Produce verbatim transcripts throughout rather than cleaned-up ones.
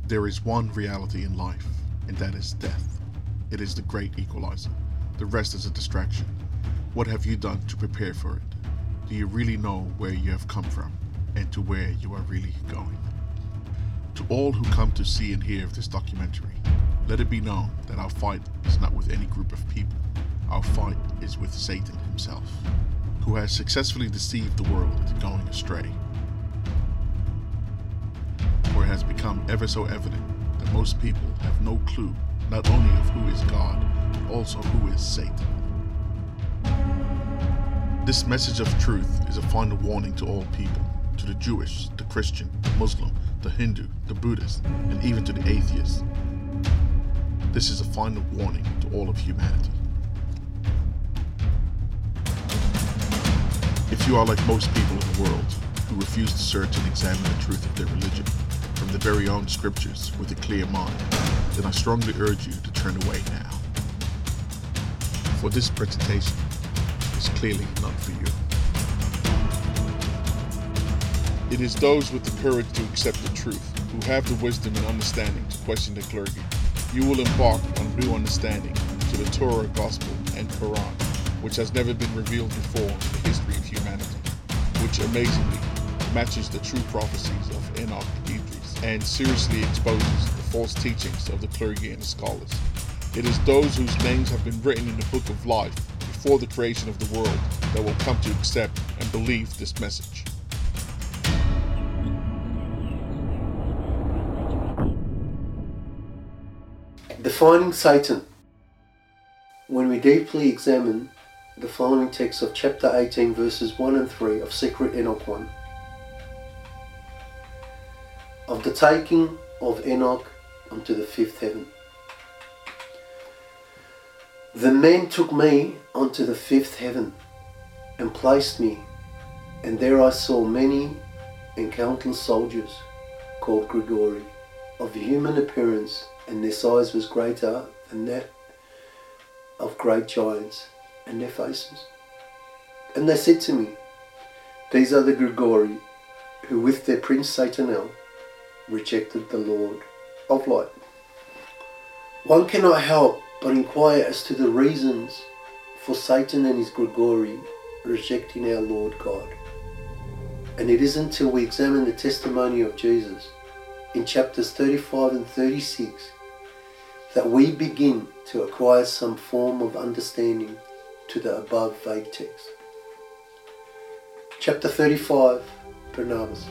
There is one reality in life, and that is death. It is the great equalizer. The rest is a distraction. What have you done to prepare for it? Do you really know where you have come from and to where you are really going? To all who come to see and hear of this documentary, let it be known that our fight is not with any group of people. Our fight is with Satan himself, who has successfully deceived the world into going astray. For it has become ever so evident that most people have no clue not only of who is God, but also who is Satan. This message of truth is a final warning to all people, to the Jewish, the Christian, the Muslim, the Hindu, the Buddhist, and even to the atheist. This is a final warning to all of humanity. If you are like most people in the world, who refuse to search and examine the truth of their religion from the very own scriptures with a clear mind, then I strongly urge you to turn away now. For this presentation is clearly not for you. It is those with the courage to accept the truth, who have the wisdom and understanding to question the clergy. You will embark on new understanding to the Torah, Gospel, and Quran, which has never been revealed before in the history of humanity, which amazingly matches the true prophecies of Enoch and Idris, and seriously exposes the false teachings of the clergy and the scholars. It is those whose names have been written in the book of life before the creation of the world that will come to accept and believe this message. Defining Satan. When we deeply examine the following text of chapter eighteen, verses one and three of Secret Enoch one, of the taking of Enoch unto the fifth heaven. The men took me unto the fifth heaven, and placed me, and there I saw many and countless soldiers, called Grigori, of human appearance, and their size was greater than that of great giants, and their faces. And they said to me, These are the Grigori, who with their prince Satanel rejected the Lord of light. One cannot help but inquire as to the reasons for Satan and his Grigori rejecting our Lord God. And it is until we examine the testimony of Jesus in chapters thirty-five and thirty-six that we begin to acquire some form of understanding to the above vague text. Chapter thirty-five, Barnabas.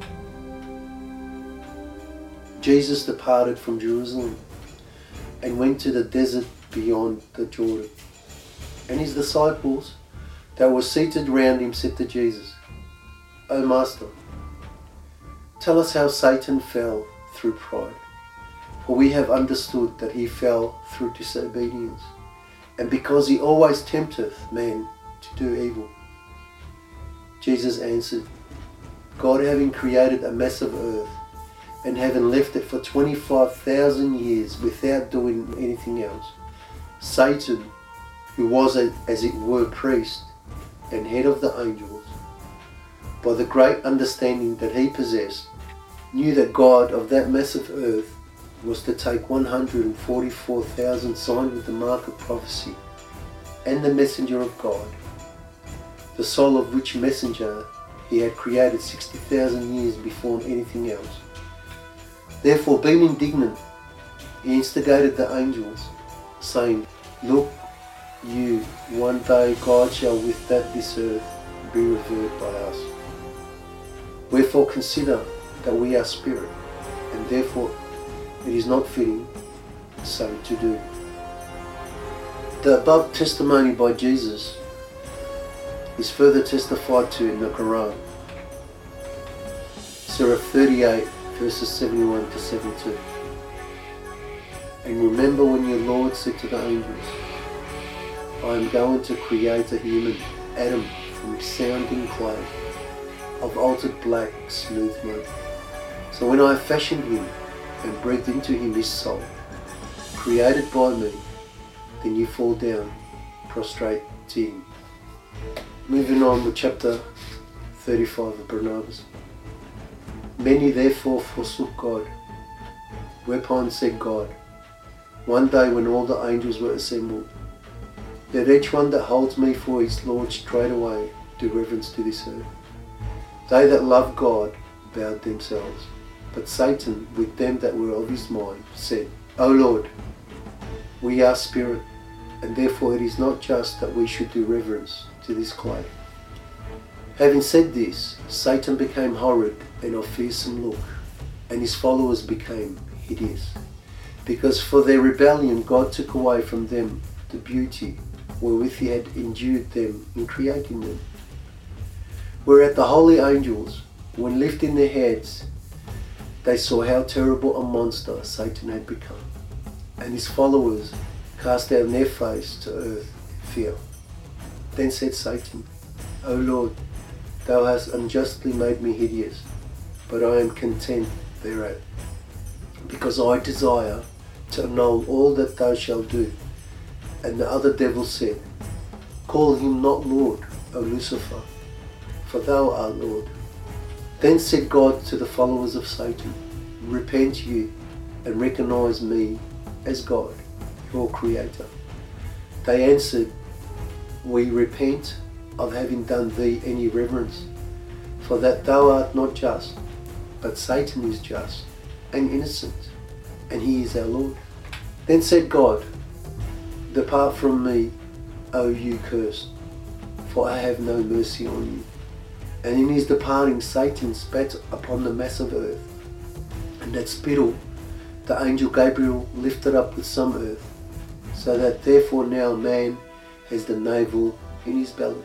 Jesus departed from Jerusalem and went to the desert beyond the Jordan. And his disciples that were seated round him said to Jesus, O Master, tell us how Satan fell through pride. For we have understood that he fell through disobedience, and because he always tempteth man to do evil. Jesus answered, God having created a mass of earth, and having left it for twenty-five thousand years without doing anything else, Satan, who was as it were priest and head of the angels, by the great understanding that he possessed, knew that God of that mass of earth was to take one hundred forty-four thousand signed with the mark of prophecy, and the messenger of God, the soul of which messenger he had created sixty thousand years before anything else. Therefore, being indignant, he instigated the angels, saying, Look you, one day God shall with that this earth be revered by us. Wherefore consider that we are spirit, and therefore it is not fitting so to do. The above testimony by Jesus is further testified to in the Quran, Surah thirty-eight, verses seventy-one to seventy-two. And remember when your Lord said to the angels, I am going to create a human, Adam, from sounding clay, of altered black, smooth mud. So when I have fashioned him and breathed into him his soul, created by me, then you fall down, prostrate to him. Moving on with chapter thirty-five of Barnabas. Many therefore forsook God Whereupon said God, one day when all the angels were assembled, let each one that holds me for his Lord straightway do reverence to this earth. They that love God bowed themselves, but Satan with them that were of his mind said, O Lord, we are spirit, and therefore it is not just that we should do reverence to this clay. Having said this, Satan became horrid and of fearsome look, and his followers became hideous, because for their rebellion God took away from them the beauty wherewith he had endued them in creating them. Whereat the holy angels, when lifting their heads, they saw how terrible a monster Satan had become, and his followers cast down their face to earth in fear. Then said Satan, O Lord, thou hast unjustly made me hideous, but I am content thereat, because I desire to annul all that thou shalt do. And the other devil said, Call him not Lord, O Lucifer, for thou art Lord. Then said God to the followers of Satan, Repent ye, and recognize me as God, your Creator. They answered, We repent of having done thee any reverence, for that thou art not just, but Satan is just and innocent, and he is our Lord. Then said God, Depart from me, O you cursed, for I have no mercy on you. And in his departing Satan spat upon the mass of earth, and that spittle the angel Gabriel lifted up with some earth, so that therefore now man has the navel in his belly.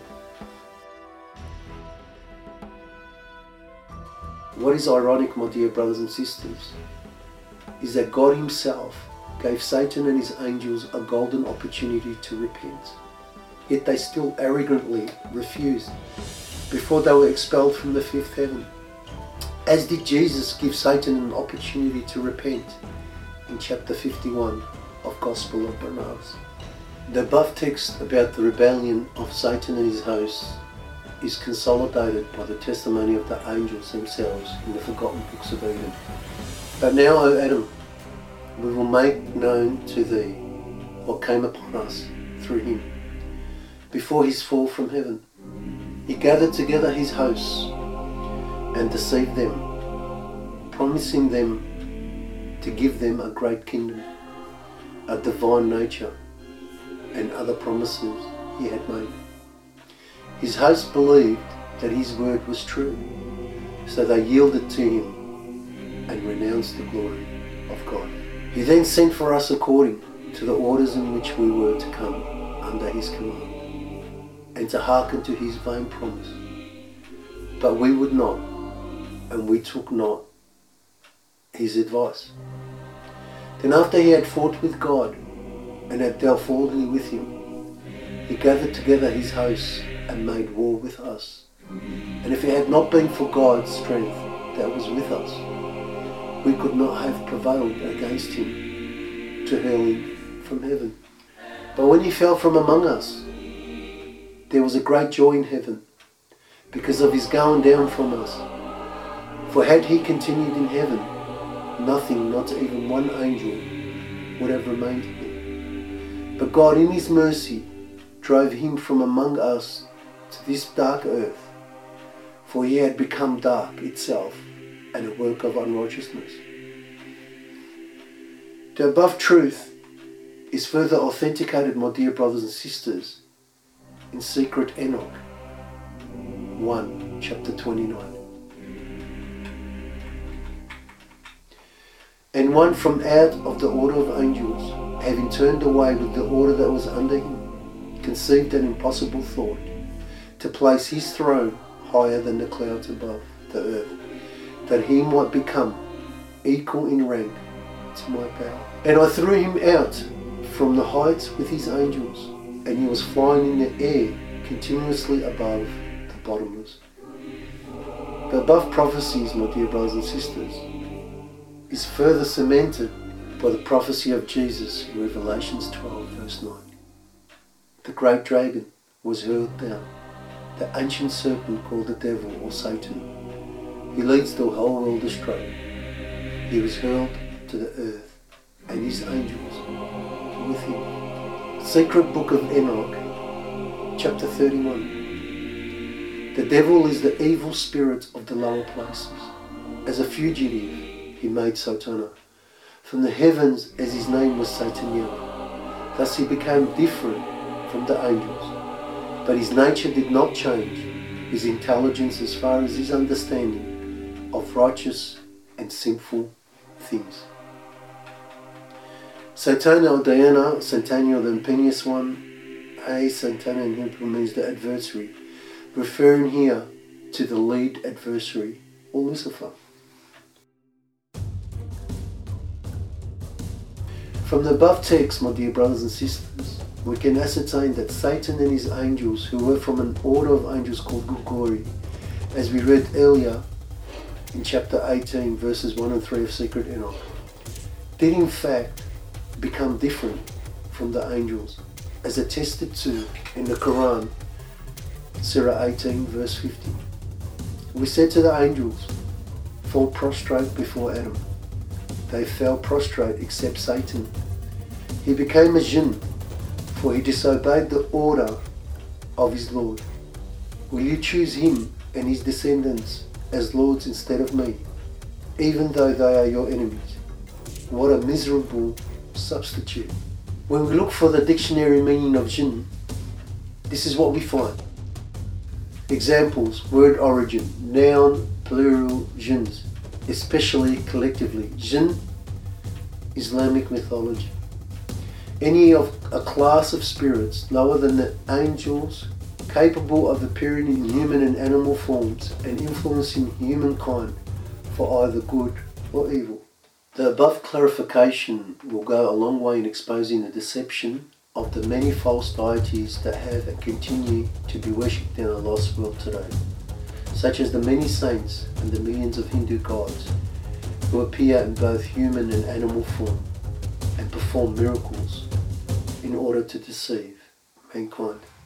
What is ironic, my dear brothers and sisters, is that God himself gave Satan and his angels a golden opportunity to repent. Yet they still arrogantly refused before they were expelled from the fifth heaven. As did Jesus give Satan an opportunity to repent in chapter fifty-one of Gospel of Barnabas. The above text about the rebellion of Satan and his hosts is consolidated by the testimony of the angels themselves in the forgotten books of Eden. But now, O Adam, we will make known to thee what came upon us through him. Before his fall from heaven, he gathered together his hosts and deceived them, promising them to give them a great kingdom, a divine nature, and other promises he had made. His hosts believed that his word was true, so they yielded to him and renounced the glory of God. He then sent for us according to the orders in which we were to come under his command, and to hearken to his vain promise. But we would not, and we took not his advice. Then after he had fought with God, and had dealt foully with him, he gathered together his hosts and made war with us. And if it had not been for God's strength that was with us, we could not have prevailed against him to hurl him from heaven. But when he fell from among us, there was a great joy in heaven because of his going down from us. For had he continued in heaven, nothing, not even one angel, would have remained here. But God in his mercy drove him from among us to this dark earth, for he had become dark itself and a work of unrighteousness. The above truth is further authenticated, my dear brothers and sisters, in Secret Enoch one, chapter twenty-nine. And one from out of the order of angels, having turned away with the order that was under him, conceived an impossible thought, to place his throne higher than the clouds above the earth, that he might become equal in rank to my power. And I threw him out from the heights with his angels, and he was flying in the air continuously above the bottomless. The above prophecies, my dear brothers and sisters, is further cemented by the prophecy of Jesus in Revelations twelve verse nine. The great dragon was hurled down, the ancient serpent called the devil or Satan. He leads the whole world astray. He was hurled to the earth, and his angels with him. Secret Book of Enoch, chapter thirty-one. The devil is the evil spirit of the lower places. As a fugitive, he made Satana. From the heavens, as his name was Sataniel. Thus he became different from the angels. But his nature did not change, his intelligence as far as his understanding of righteous and sinful things. Satana or Diana, Sataniel the impious one, A, Satana in Hebrew means the adversary, referring here to the lead adversary, or Lucifer. From the above text, my dear brothers and sisters, we can ascertain that Satan and his angels, who were from an order of angels called Gugori, as we read earlier in chapter eighteen, verses one and three of Secret Enoch, did in fact become different from the angels, as attested to in the Quran, Surah eighteen, verse fifty. We said to the angels, fall prostrate before Adam. They fell prostrate except Satan. He became a jinn, for he disobeyed the order of his Lord. Will you choose him and his descendants as lords instead of me, even though they are your enemies? What a miserable substitute. When we look for the dictionary meaning of jinn, this is what we find. Examples: word origin, noun, plural, jinns, especially collectively. Jinn, Islamic mythology. Any of a class of spirits lower than the angels, capable of appearing in human and animal forms and influencing humankind for either good or evil. The above clarification will go a long way in exposing the deception of the many false deities that have and continue to be worshipped in our lost world today, such as the many saints and the millions of Hindu gods who appear in both human and animal form and perform miracles in order to deceive mankind.